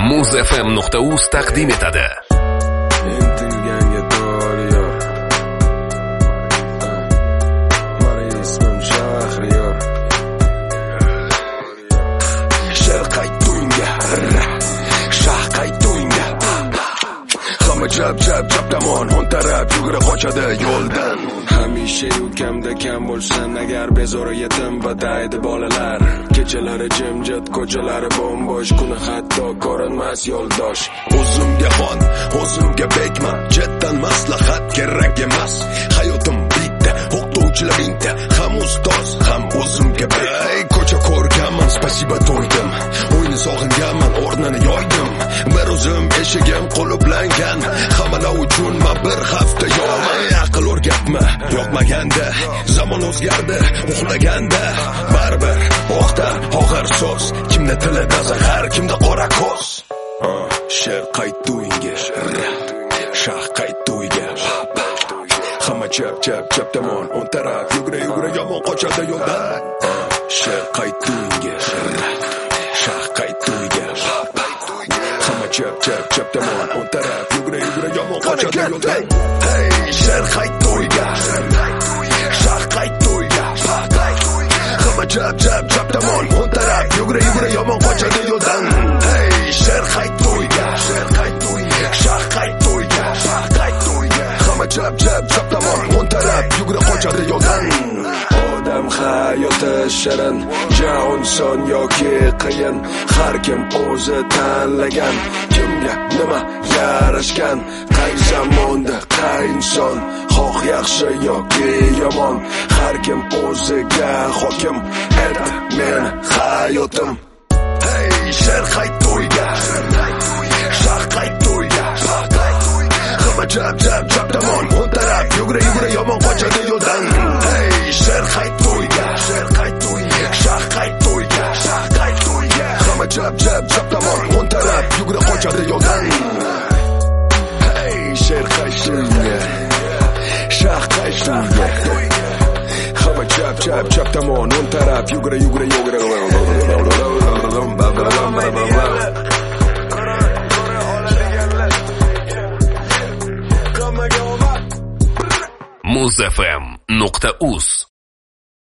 muzfm.uz taqdim etadi. Intilganga doriyor. Mani ismim Shahriyor. Shel qaytdunga, shah qaytdunga. Hamma jab tamon, on taraf yugura qochadi yo'ldan. Hamisha ukamda kam bo'lsin agar bezori yetim bataydi bolalar. Kechalari jimjit, ko'chalari bombosh, kuni hatto ko'rinmas yo'ldosh. O'zimga xon, o'zimga bekman, jetdan maslahat kerak emas. Hayotim bitta, o'qituvchilar bitta, ham ustoz, ham o'zimga bek. Ko'cha ko'rganman, spasiba to'ydim. O'yni sog'inganman, o'rnini yoydim. Bir o'zim eshigim qulublangan, hammalar uchun men bir hafta yo'qman. Aql o'rgatma, yo'qmaganda, zamon o'zgardi, uxlaganda. Baribir o'qdan og'ir so'z, kimda tilida zahar, kimda qora ko'z. Sher qaytdunga, shah qaytdunga. Hamma chap tamon, on taraf yugura yomon qochadi yo'ldan. Sher qaytdunga, shah qaytdunga. Hamma chap tamon, on taraf yugura yomon qochadi yo'ldan. Hey, sher qaytdunga, shah qaytdunga. Hamma chap tamon, on taraf yugura yomon qochadi yo'ldan. Hey, sher qaytdunga, shah qaytdunga. Hamma chap tamon, on taraf yugura qochadi yo'ldan. Odam hayoti shirin, jahon son yoki qiyin, har kim o'zi tanlagan. Kimga nima yarashgan, qay zamonda qay inson, xoh yaxshi yoki yomon, har kim o'ziga hokim. Edi men hayotim. Hey, sher qaytdunga, shah qaytdunga. Hamma chap tamon, on taraf yugura yomon qochadi yo'ldan. Hey, sher qaytdunga, shah qaytdunga. Hamma chap tamon, on taraf yugura qochadi yo'ldan. Hey, sher qaytdunga, shah qaytdunga. Hamma chap tamon, on taraf yugura muzfm.uz